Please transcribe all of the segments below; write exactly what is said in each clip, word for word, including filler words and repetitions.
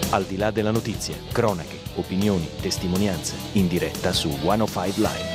Al di là della notizia, cronache, opinioni, testimonianze, in diretta su centocinque Live.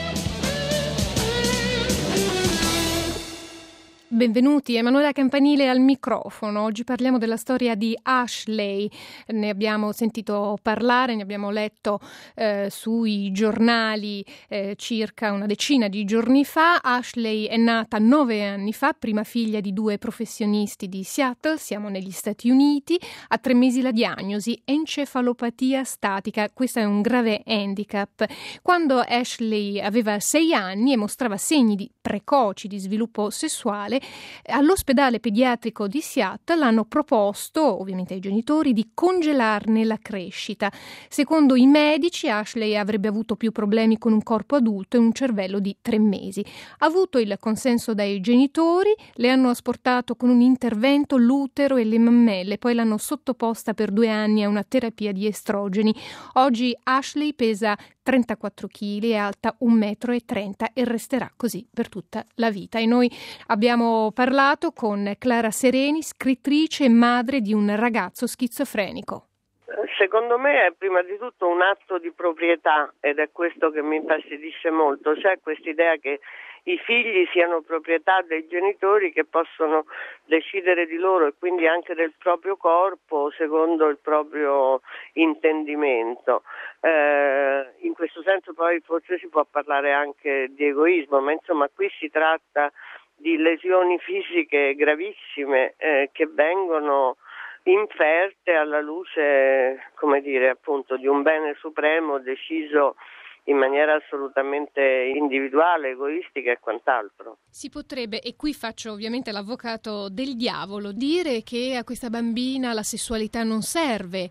Benvenuti, Emanuela Campanile al microfono. Oggi parliamo della storia di Ashley. Ne abbiamo sentito parlare, ne abbiamo letto eh, sui giornali eh, circa una decina di giorni fa. Ashley è nata nove anni fa, prima figlia di due professionisti di Seattle, siamo negli Stati Uniti. A tre mesi la diagnosi, encefalopatia statica. Questo è un grave handicap. Quando Ashley aveva sei anni e mostrava segni di precoci di sviluppo sessuale, all'ospedale pediatrico di Seattle hanno proposto, ovviamente ai genitori, di congelarne la crescita. Secondo i medici, Ashley avrebbe avuto più problemi con un corpo adulto e un cervello di tre mesi. Ha avuto il consenso dai genitori, le hanno asportato con un intervento l'utero e le mammelle, poi l'hanno sottoposta per due anni a una terapia di estrogeni. Oggi Ashley pesa trentaquattro chili, è alta un metro e trenta e resterà così per tutta la vita. E noi abbiamo parlato con Clara Sereni, scrittrice e madre di un ragazzo schizofrenico. Secondo me è prima di tutto un atto di proprietà ed è questo che mi infastidisce molto. C'è quest'idea che i figli siano proprietà dei genitori che possono decidere di loro e quindi anche del proprio corpo secondo il proprio intendimento. Eh, in questo senso poi forse si può parlare anche di egoismo, ma insomma qui si tratta di lesioni fisiche gravissime eh, che vengono inferte alla luce, come dire, appunto di un bene supremo deciso in maniera assolutamente individuale, egoistica e quant'altro. Si potrebbe, e qui faccio ovviamente l'avvocato del diavolo, dire che a questa bambina la sessualità non serve,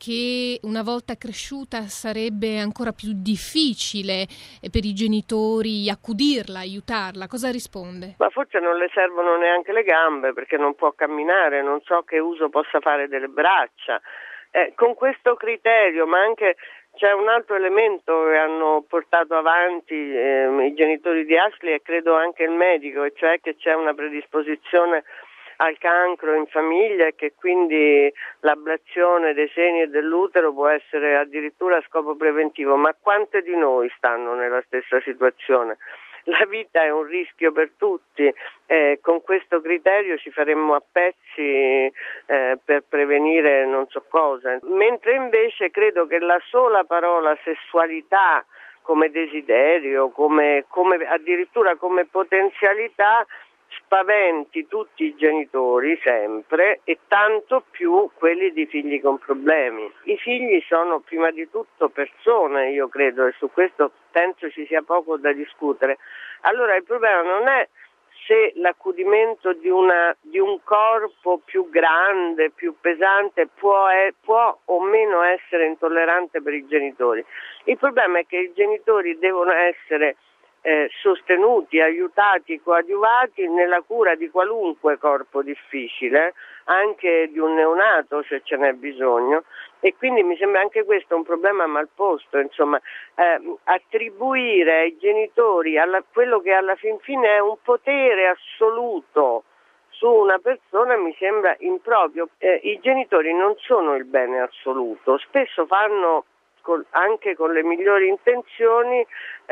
che una volta cresciuta sarebbe ancora più difficile per i genitori accudirla, aiutarla. Cosa risponde? Ma forse non le servono neanche le gambe perché non può camminare, non so che uso possa fare delle braccia. Eh, con questo criterio, ma anche c'è un altro elemento che hanno portato avanti eh, i genitori di Ashley e credo anche il medico, e cioè che c'è una predisposizione al cancro in famiglia e che quindi l'ablazione dei seni e dell'utero può essere addirittura a scopo preventivo. Ma quante di noi stanno nella stessa situazione? La vita è un rischio per tutti, eh, con questo criterio ci faremmo a pezzi eh, per prevenire non so cosa, mentre invece credo che la sola parola sessualità come desiderio, come, come addirittura come potenzialità spaventi tutti i genitori sempre e tanto più quelli di figli con problemi. I figli sono prima di tutto persone, io credo, e su questo penso ci sia poco da discutere. Allora il problema non è se l'accudimento di, una, di un corpo più grande, più pesante può, è, può o meno essere intollerante per i genitori. Il problema è che i genitori devono essere Eh, sostenuti, aiutati, coadiuvati nella cura di qualunque corpo difficile, anche di un neonato se ce n'è bisogno, e quindi mi sembra anche questo un problema mal posto, insomma, eh, attribuire ai genitori alla, quello che alla fin fine è un potere assoluto su una persona mi sembra improprio. Eh, i genitori non sono il bene assoluto, spesso fanno anche con le migliori intenzioni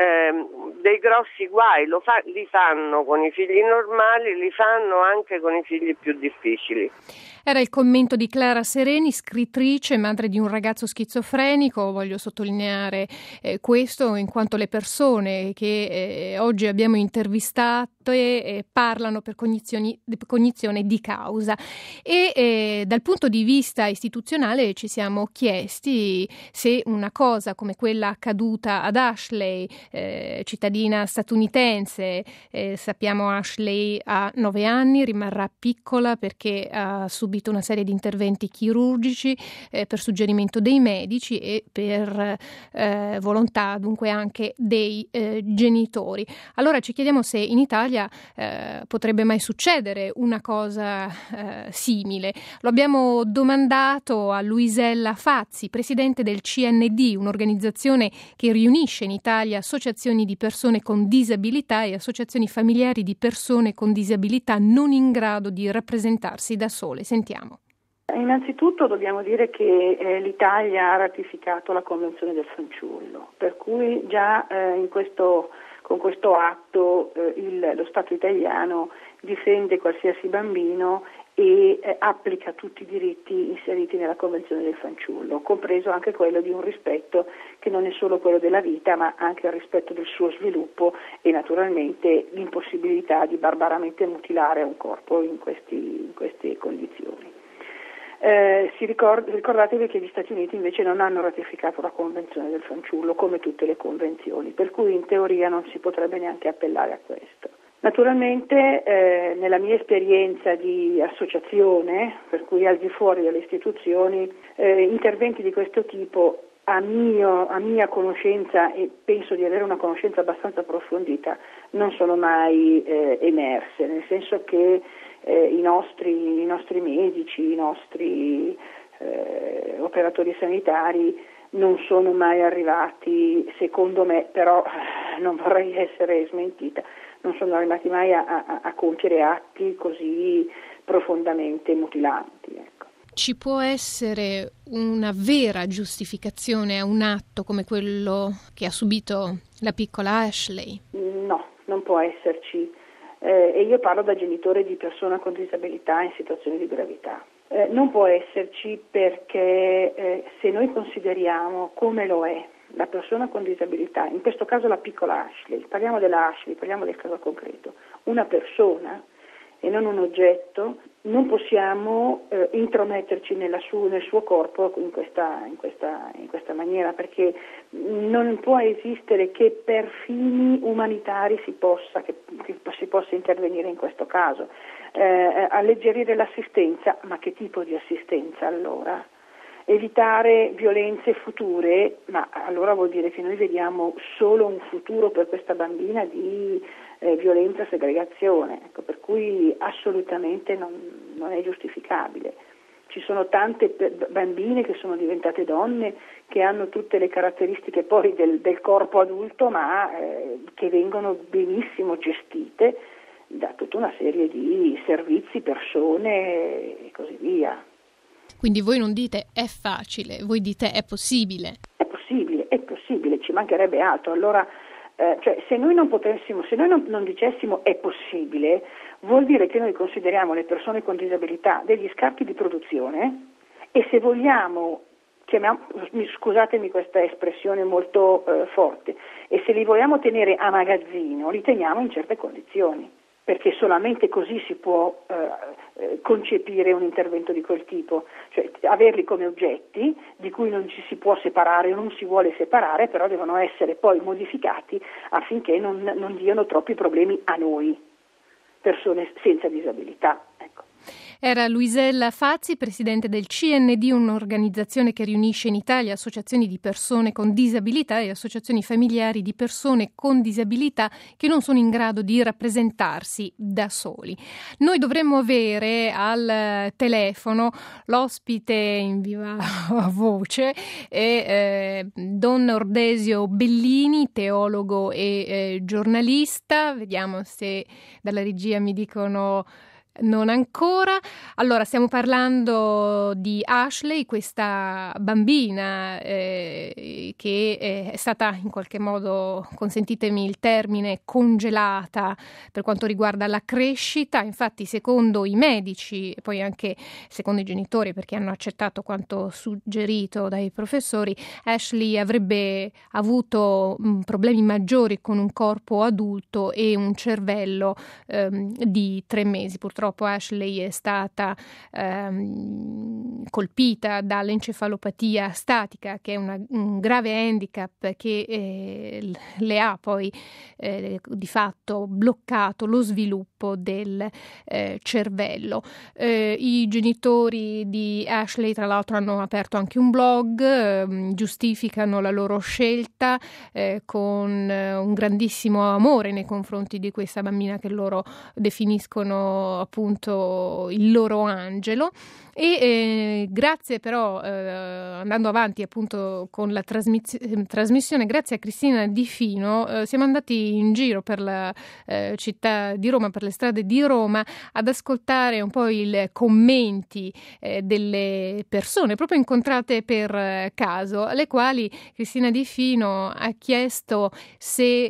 ehm, dei grossi guai, lo fa, li fanno con i figli normali, li fanno anche con i figli più difficili. Era il commento di Clara Sereni, scrittrice, madre di un ragazzo schizofrenico. Voglio sottolineare eh, questo in quanto le persone che eh, oggi abbiamo intervistato eh, parlano per cognizioni, cognizione di causa. E eh, dal punto di vista istituzionale ci siamo chiesti se una cosa come quella accaduta ad Ashley, eh, cittadina statunitense, eh, sappiamo Ashley ha nove anni, rimarrà piccola perché ha subito una serie di interventi chirurgici eh, per suggerimento dei medici e per eh, volontà dunque anche dei eh, genitori. Allora ci chiediamo se in Italia eh, potrebbe mai succedere una cosa eh, simile. Lo abbiamo domandato a Luisella Fazzi, presidente del C N D, un'organizzazione che riunisce in Italia associazioni di persone con disabilità e associazioni familiari di persone con disabilità non in grado di rappresentarsi da sole. Sentiamo. Innanzitutto dobbiamo dire che eh, l'Italia ha ratificato la Convenzione del fanciullo, per cui già eh, in questo, con questo atto eh, il, lo Stato italiano difende qualsiasi bambino e eh, applica tutti i diritti inseriti nella Convenzione del fanciullo, compreso anche quello di un rispetto che non è solo quello della vita, ma anche il rispetto del suo sviluppo e naturalmente l'impossibilità di barbaramente mutilare un corpo in, questi, in queste condizioni. Eh, si ricord- ricordatevi che gli Stati Uniti invece non hanno ratificato la Convenzione del fanciullo come tutte le convenzioni, per cui in teoria non si potrebbe neanche appellare a questo. Naturalmente eh, nella mia esperienza di associazione, per cui al di fuori delle istituzioni, eh, interventi di questo tipo a, mio, a mia conoscenza, e penso di avere una conoscenza abbastanza approfondita, non sono mai eh, emerse, nel senso che eh, i, nostri, i nostri medici, i nostri eh, operatori sanitari non sono mai arrivati, secondo me, però non vorrei essere smentita, non sono arrivati mai a, a, a compiere atti così profondamente mutilanti. Ecco. Ci può essere una vera giustificazione a un atto come quello che ha subito la piccola Ashley? No, non può esserci. Eh, e io parlo da genitore di persona con disabilità in situazioni di gravità. Eh, non può esserci perché eh, se noi consideriamo come lo è la persona con disabilità, in questo caso la piccola Ashley, parliamo della Ashley, parliamo del caso concreto, una persona e non un oggetto, non possiamo eh, intrometterci nella su, nel suo corpo in questa, in, questa, in questa maniera, perché non può esistere che per fini umanitari si possa, che, che si possa intervenire in questo caso. Eh, alleggerire l'assistenza, ma che tipo di assistenza allora? Evitare violenze future, ma allora vuol dire che noi vediamo solo un futuro per questa bambina di eh, violenza e segregazione, ecco, per cui assolutamente non, non è giustificabile. Ci sono tante bambine che sono diventate donne, che hanno tutte le caratteristiche poi del, del corpo adulto, ma eh, che vengono benissimo gestite da tutta una serie di servizi, persone e così via. Quindi voi non dite è facile, voi dite è possibile. È possibile, è possibile, ci mancherebbe altro. Allora, eh, cioè, se noi non potessimo, se noi non, non dicessimo è possibile, vuol dire che noi consideriamo le persone con disabilità degli scarti di produzione e se vogliamo, chiamiamo, scusatemi questa espressione molto eh, forte, e se li vogliamo tenere a magazzino, li teniamo in certe condizioni. Perché solamente così si può eh, concepire un intervento di quel tipo, cioè averli come oggetti di cui non ci si può separare o non si vuole separare, però devono essere poi modificati affinché non, non diano troppi problemi a noi, persone senza disabilità. Ecco. Era Luisella Fazzi, presidente del C N D, un'organizzazione che riunisce in Italia associazioni di persone con disabilità e associazioni familiari di persone con disabilità che non sono in grado di rappresentarsi da soli. Noi dovremmo avere al telefono l'ospite in viva voce, è eh, Don Ordesio Bellini, teologo e eh, giornalista. Vediamo se dalla regia mi dicono non ancora. Allora, stiamo parlando di Ashley, questa bambina eh, che è stata in qualche modo, consentitemi il termine, congelata per quanto riguarda la crescita. Infatti, secondo i medici e poi anche secondo i genitori, perché hanno accettato quanto suggerito dai professori, Ashley avrebbe avuto mh, problemi maggiori con un corpo adulto e un cervello ehm, di tre mesi. Purtroppo Ashley è stata ehm, colpita dall'encefalopatia statica, che è una, un grave handicap che eh, le ha poi eh, di fatto bloccato lo sviluppo del eh, cervello. Eh, I genitori di Ashley, tra l'altro, hanno aperto anche un blog, eh, giustificano la loro scelta eh, con eh, un grandissimo amore nei confronti di questa bambina che loro definiscono appunto appunto il loro angelo. E eh, grazie però, eh, andando avanti appunto con la trasmiss- trasmissione, grazie a Cristina Di Fino, eh, siamo andati in giro per la eh, città di Roma, per le strade di Roma, ad ascoltare un po' i commenti eh, delle persone proprio incontrate per eh, caso, alle quali Cristina Di Fino ha chiesto se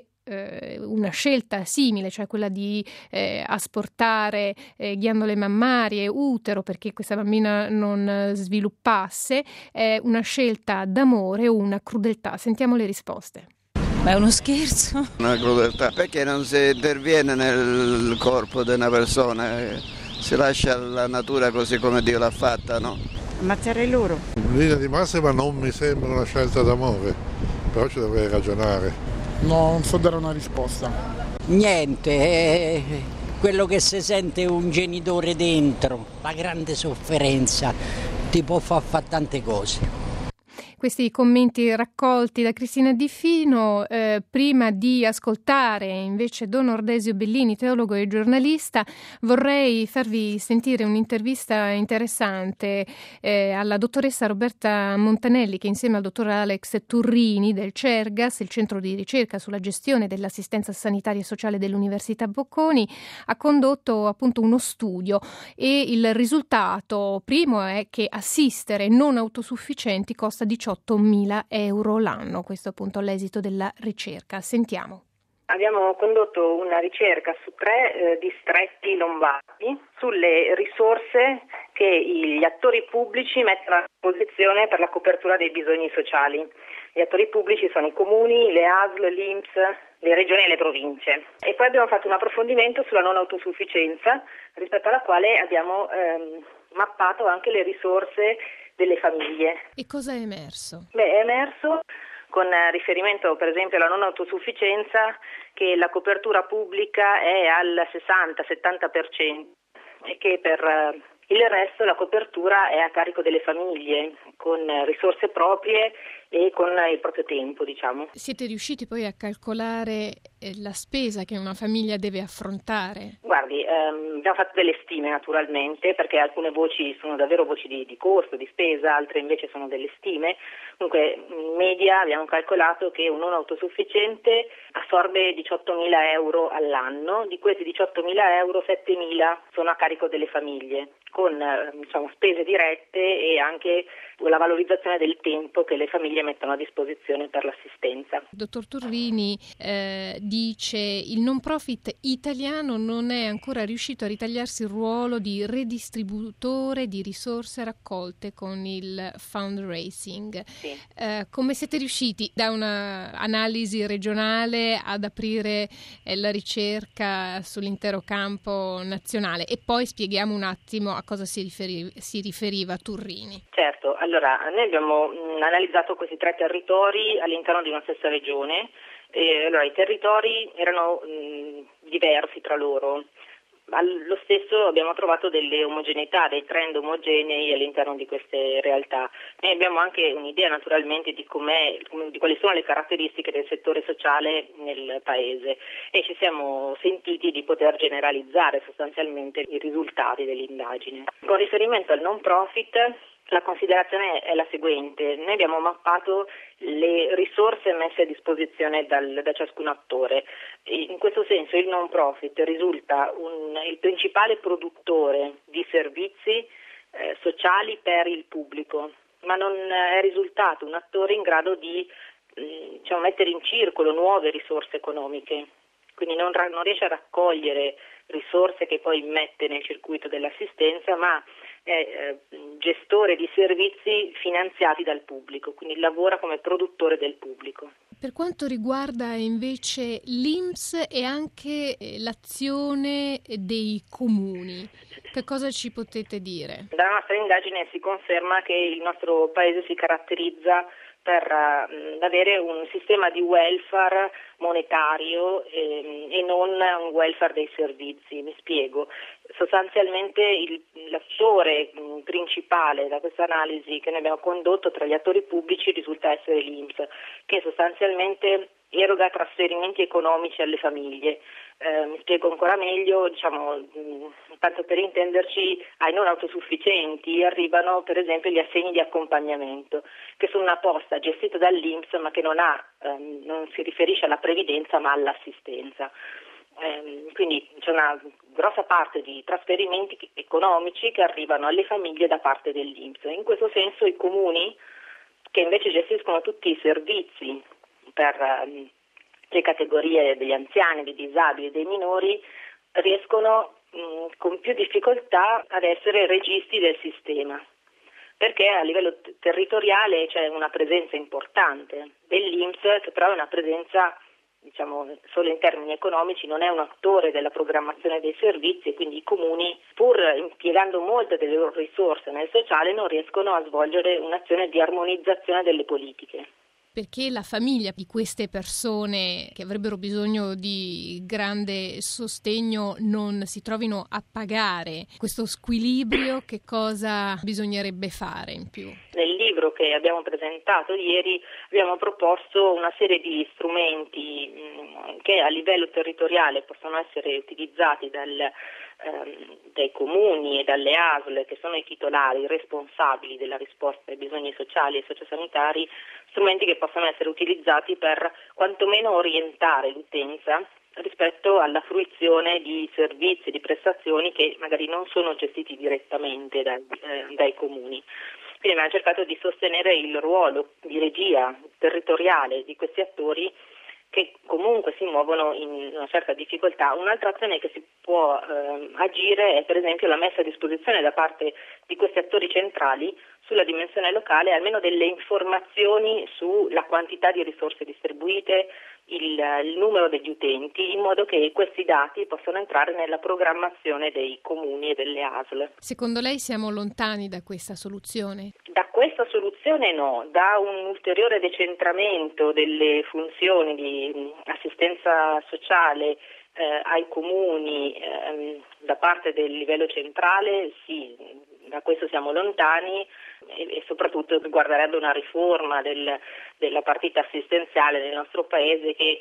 una scelta simile, cioè quella di eh, asportare eh, ghiandole mammarie, utero, perché questa bambina non sviluppasse, è una scelta d'amore o una crudeltà. Sentiamo le risposte. Ma è uno scherzo? Una crudeltà, perché non si interviene nel corpo di una persona, si lascia la natura così come Dio l'ha fatta, no? Ammazzare loro. In linea di massima non mi sembra una scelta d'amore, però ci dovrei ragionare. No, non so dare una risposta. Niente, è quello che si sente un genitore dentro, la grande sofferenza, ti può far fare tante cose. Questi commenti raccolti da Cristina Di Fino. Eh, prima di ascoltare invece Don Ordesio Bellini, teologo e giornalista, vorrei farvi sentire un'intervista interessante eh, alla dottoressa Roberta Montanelli, che insieme al dottor Alex Turrini del CERGAS, il centro di ricerca sulla gestione dell'assistenza sanitaria e sociale dell'Università Bocconi, ha condotto appunto uno studio, e il risultato primo è che assistere non autosufficienti costa diciottomila euro l'anno. Questo appunto l'esito della ricerca. Sentiamo. Abbiamo condotto una ricerca su tre eh, distretti lombardi sulle risorse che gli attori pubblici mettono a disposizione per la copertura dei bisogni sociali. Gli attori pubblici sono i comuni, le A S L, l'I N P S, le regioni e le province. E poi abbiamo fatto un approfondimento sulla non autosufficienza, rispetto alla quale abbiamo ehm, mappato anche le risorse delle famiglie. E cosa è emerso? Beh, è emerso con riferimento per esempio alla non autosufficienza che la copertura pubblica è al sessanta settanta per cento e che per il resto la copertura è a carico delle famiglie con risorse proprie e con il proprio tempo, diciamo. Siete riusciti poi a calcolare la spesa che una famiglia deve affrontare? Guardi, ehm, abbiamo fatto delle stime naturalmente, perché alcune voci sono davvero voci di, di costo, di spesa, altre invece sono delle stime. Comunque in media abbiamo calcolato che un non autosufficiente assorbe diciottomila euro all'anno, di questi diciottomila euro settemila sono a carico delle famiglie, con eh, diciamo, spese dirette e anche la valorizzazione del tempo che le famiglie mettono a disposizione per l'assistenza. Dottor Turrini eh, dice il non profit italiano non è ancora riuscito a ritagliarsi il ruolo di redistributore di risorse raccolte con il fundraising. Sì. Eh, come siete riusciti da un'analisi regionale ad aprire eh, la ricerca sull'intero campo nazionale? E poi spieghiamo un attimo a cosa si, riferi- si riferiva Turrini. Certo, allora noi abbiamo mh, analizzato questi tre territori all'interno di una stessa regione. E, allora, i territori erano mh, diversi tra loro. Allo stesso abbiamo trovato delle omogeneità, dei trend omogenei all'interno di queste realtà. Noi abbiamo anche un'idea naturalmente di com'è, di quali sono le caratteristiche del settore sociale nel paese e ci siamo sentiti di poter generalizzare sostanzialmente i risultati dell'indagine. Con riferimento al non profit, la considerazione è la seguente: noi abbiamo mappato le risorse messe a disposizione dal, da ciascun attore. In questo senso il non profit risulta un, il principale produttore di servizi eh, sociali per il pubblico, ma non è risultato un attore in grado di eh, diciamo, mettere in circolo nuove risorse economiche. Quindi non, non riesce a raccogliere risorse che poi mette nel circuito dell'assistenza, ma è eh, gestore di servizi finanziati dal pubblico, quindi lavora come produttore del pubblico. Per quanto riguarda invece l'I N P S e anche l'azione dei comuni, che cosa ci potete dire? Dalla nostra indagine si conferma che il nostro paese si caratterizza per uh, avere un sistema di welfare monetario eh, e non un welfare dei servizi. Mi spiego. Sostanzialmente il, l'attore mh, principale da questa analisi che noi abbiamo condotto tra gli attori pubblici risulta essere l'I N P S, che sostanzialmente eroga trasferimenti economici alle famiglie, Eh, mi spiego ancora meglio, diciamo, mh, tanto per intenderci, ai non autosufficienti arrivano per esempio gli assegni di accompagnamento, che sono una posta gestita dall'I N P S ma che non, ha, ehm, non si riferisce alla previdenza ma all'assistenza. Eh, quindi c'è una grossa parte di trasferimenti economici che arrivano alle famiglie da parte dell'I N P S. In questo senso i comuni, che invece gestiscono tutti i servizi per ehm, le categorie degli anziani, dei disabili, dei minori, riescono mh, con più difficoltà ad essere registi del sistema, perché a livello t- territoriale c'è una presenza importante dell'I N P S, che però è una presenza, diciamo, solo in termini economici, non è un attore della programmazione dei servizi, e quindi i comuni, pur impiegando molte delle loro risorse nel sociale, non riescono a svolgere un'azione di armonizzazione delle politiche. Perché la famiglia di queste persone che avrebbero bisogno di grande sostegno non si trovino a pagare questo squilibrio, che cosa bisognerebbe fare in più? Nel libro che abbiamo presentato ieri abbiamo proposto una serie di strumenti mh, che a livello territoriale possono essere utilizzati dal, ehm, dai comuni e dalle A S L, che sono i titolari, i responsabili della risposta ai bisogni sociali e sociosanitari, strumenti che possono essere utilizzati per quantomeno orientare l'utenza rispetto alla fruizione di servizi, di prestazioni che magari non sono gestiti direttamente dai, eh, dai comuni. Quindi abbiamo cercato di sostenere il ruolo di regia territoriale di questi attori che comunque si muovono in una certa difficoltà. Un'altra azione che si può eh, agire è per esempio la messa a disposizione da parte di questi attori centrali sulla dimensione locale almeno delle informazioni sulla quantità di risorse distribuite, il, il numero degli utenti, in modo che questi dati possano entrare nella programmazione dei comuni e delle A S L. Secondo lei siamo lontani da questa soluzione? Da questa soluzione no, da un ulteriore decentramento delle funzioni di assistenza sociale eh, ai comuni eh, da parte del livello centrale, sì, da questo siamo lontani, e, e soprattutto riguarderebbe una riforma del, della partita assistenziale nel nostro paese che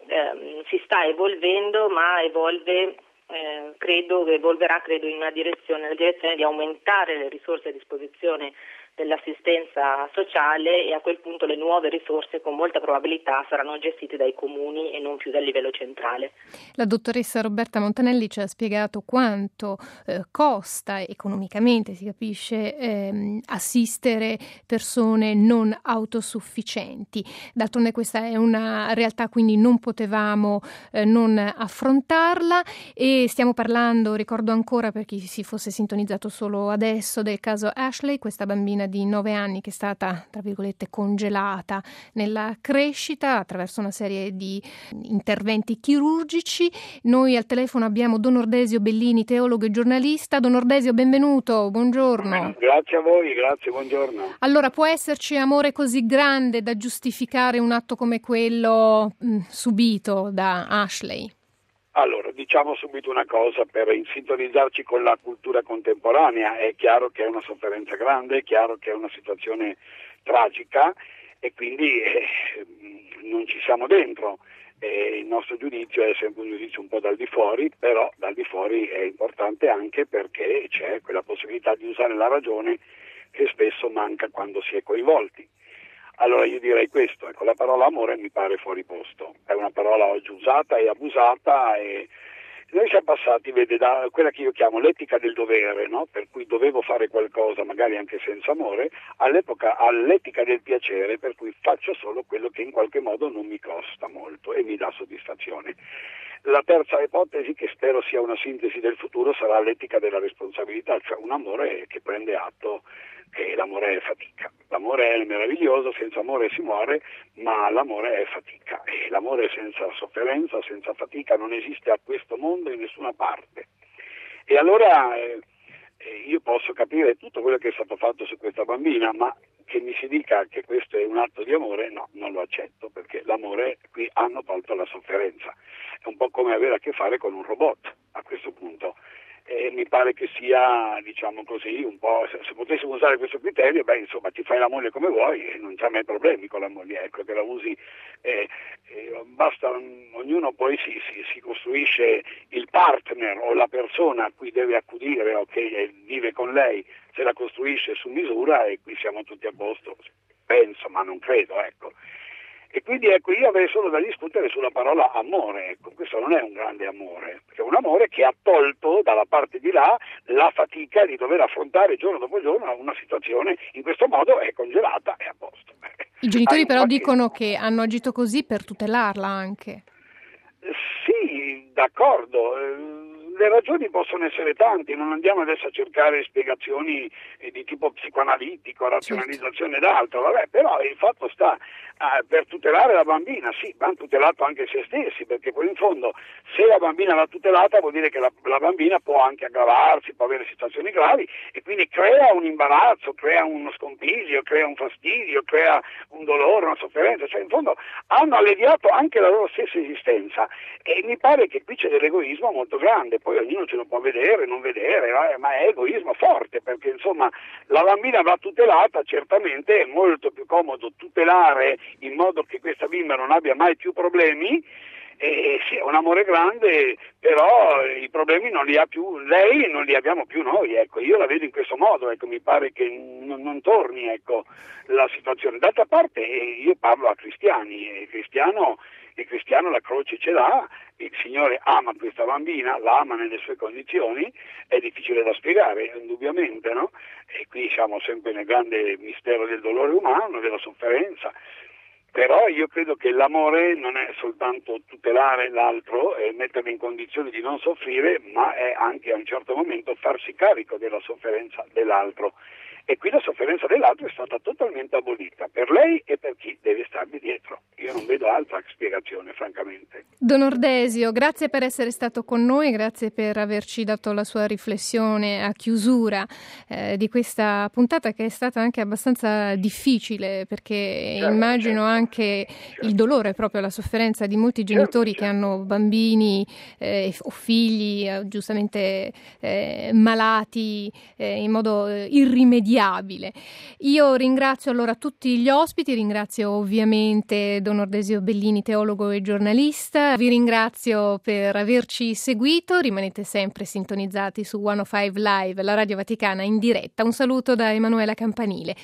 eh, si sta evolvendo, ma evolve eh, credo che evolverà credo in una direzione, nella direzione di aumentare le risorse a disposizione dell'assistenza sociale, e a quel punto le nuove risorse con molta probabilità saranno gestite dai comuni e non più dal livello centrale. La dottoressa Roberta Montanelli ci ha spiegato quanto eh, costa economicamente, si capisce, ehm, assistere persone non autosufficienti. D'altronde questa è una realtà, quindi non potevamo eh, non affrontarla, e stiamo parlando, ricordo ancora per chi si fosse sintonizzato solo adesso, del caso Ashley, questa bambina di nove anni che è stata, tra virgolette, congelata nella crescita attraverso una serie di interventi chirurgici. Noi al telefono abbiamo Don Ordesio Bellini, teologo e giornalista. Don Ordesio, benvenuto, buongiorno. Grazie a voi, grazie, buongiorno. Allora, può esserci amore così grande da giustificare un atto come quello mh, subito da Ashley? Allora, diciamo subito una cosa per sintonizzarci con la cultura contemporanea. È chiaro che è una sofferenza grande, è chiaro che è una situazione tragica, e quindi eh, non ci siamo dentro. Eh, il nostro giudizio è sempre un giudizio un po' dal di fuori, però dal di fuori è importante anche perché c'è quella possibilità di usare la ragione che spesso manca quando si è coinvolti. Allora io direi questo, ecco, la parola amore mi pare fuori posto, è una parola oggi usata e abusata, e noi siamo passati, vede, da quella che io chiamo l'etica del dovere, no? Per cui dovevo fare qualcosa magari anche senza amore, all'epoca all'etica del piacere, per cui faccio solo quello che in qualche modo non mi costa molto e mi dà soddisfazione. La terza ipotesi, che spero sia una sintesi del futuro, sarà l'etica della responsabilità, cioè un amore che prende atto che l'amore è fatica. L'amore è meraviglioso, senza amore si muore, ma l'amore è fatica, e l'amore senza sofferenza, senza fatica non esiste a questo mondo in nessuna parte. E allora eh, io posso capire tutto quello che è stato fatto su questa bambina, ma che mi si dica che questo è un atto di amore, no, non lo accetto, perché l'amore, qui hanno tolto la sofferenza. È un po' come avere a che fare con un robot a questo punto. E mi pare che sia, diciamo così, un po', se, se potessimo usare questo criterio, beh, insomma, ti fai la moglie come vuoi e non c'è mai problemi con la moglie, ecco, che la usi, eh, eh, basta, ognuno poi si, si, si costruisce il partner o la persona a cui deve accudire o che vive con lei, se la costruisce su misura e qui siamo tutti a posto, penso, ma non credo, ecco. E quindi ecco, io avrei solo da discutere sulla parola amore, ecco, questo non è un grande amore, perché è un amore che ha tolto dalla parte di là la fatica di dover affrontare giorno dopo giorno una situazione, in questo modo è congelata e a posto. I genitori ah, però infatti, dicono che hanno agito così per tutelarla anche. Sì, d'accordo. Le ragioni possono essere tante, non andiamo adesso a cercare spiegazioni eh, di tipo psicoanalitico, razionalizzazione ed altro, vabbè, però il fatto sta eh, per tutelare la bambina, sì, vanno tutelato anche se stessi, perché poi in fondo se la bambina va tutelata vuol dire che la, la bambina può anche aggravarsi, può avere situazioni gravi e quindi crea un imbarazzo, crea uno scompiglio, crea un fastidio, crea un dolore, una sofferenza, cioè in fondo hanno alleviato anche la loro stessa esistenza e mi pare che qui c'è dell'egoismo molto grande. Poi ognuno ce lo può vedere, non vedere, ma è egoismo forte, perché insomma la bambina va tutelata, certamente è molto più comodo tutelare in modo che questa bimba non abbia mai più problemi, e sì, è un amore grande, però i problemi non li ha più lei e non li abbiamo più noi, ecco, io la vedo in questo modo, ecco, mi pare che non, non torni, ecco, la situazione. D'altra parte io parlo a cristiani, e cristiano, il cristiano la croce ce l'ha, il Signore ama questa bambina, la ama nelle sue condizioni, è difficile da spiegare, indubbiamente, no? E qui siamo sempre nel grande mistero del dolore umano, della sofferenza. Però io credo che l'amore non è soltanto tutelare l'altro e metterlo in condizioni di non soffrire, ma è anche a un certo momento farsi carico della sofferenza dell'altro. E qui la sofferenza dell'altro è stata totalmente abolita, per lei e per chi deve starmi dietro. Io non vedo altra spiegazione, francamente. Don Ordesio, grazie per essere stato con noi, grazie per averci dato la sua riflessione a chiusura eh, di questa puntata che è stata anche abbastanza difficile, perché certo, immagino certo, anche certo. il dolore, proprio la sofferenza di molti genitori certo, che certo. hanno bambini eh, o figli eh, giustamente eh, malati eh, in modo eh, irrimediabile. Io ringrazio allora tutti gli ospiti, ringrazio ovviamente Don Ordesio Bellini, teologo e giornalista, vi ringrazio per averci seguito, rimanete sempre sintonizzati su centocinque Live, la Radio Vaticana in diretta. Un saluto da Emanuela Campanile.